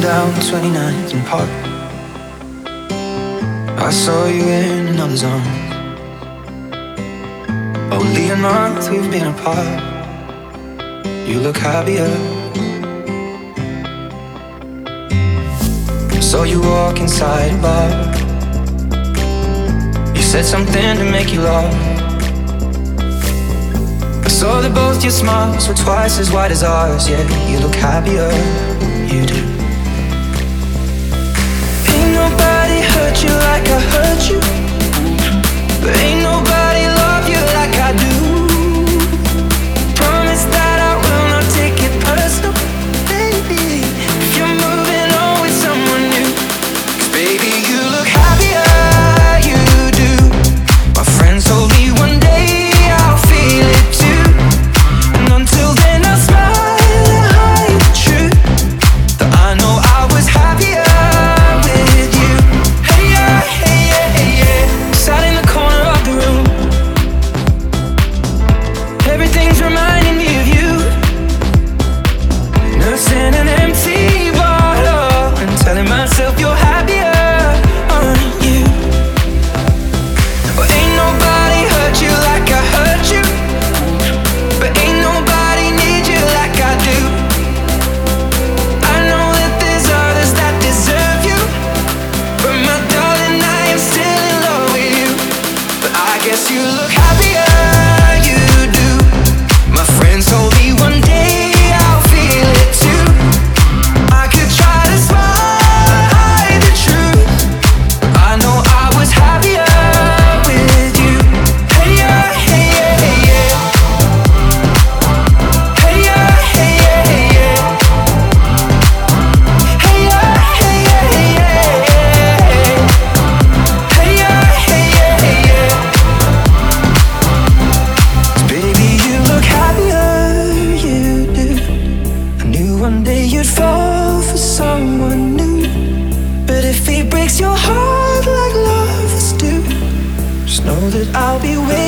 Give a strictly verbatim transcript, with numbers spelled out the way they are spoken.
down twenty-ninth and Park. I saw you in another's arms. Only a month we've been apart. You look happier. Saw you walk inside a bar. You said something to make you laugh. I saw that both your smiles were twice as wide as ours. Yeah, you look happier, you do. Ain't nobody hurt you like I hurt you, but ain't nobody love you like I do. Promise that I will not take it personal, baby, if you're moving on with someone new. 'Cause baby, you look happier, you do. My friends told me one day I'll feel it too, and until then I'll smile and hide the truth, that I know I was happier with you. Hey yeah, hey yeah, hey yeah. Sat in the corner of the room, everything's reminding me of you. Nursing an empty bottle and telling myself you're happier, aren't you? But ain't nobody hurt you like I hurt you, but ain't nobody need you like I do. I know that there's others that deserve you, but my darling, I am still in love with you. But I guess you look happier, you do. My friends told me one day I'll feel it too. I could try to smile, hide the truth, but I know I was happier with you. Hey yeah, hey yeah, hey yeah. Hey yeah, hey yeah, hey yeah. Hey yeah, hey yeah, hey yeah. Hey yeah, hey yeah, hey yeah. 'Cause baby, you look happier, you do. I knew one day you'd fall for someone new, but if he breaks your heart like lovers do, just know that I'll be waiting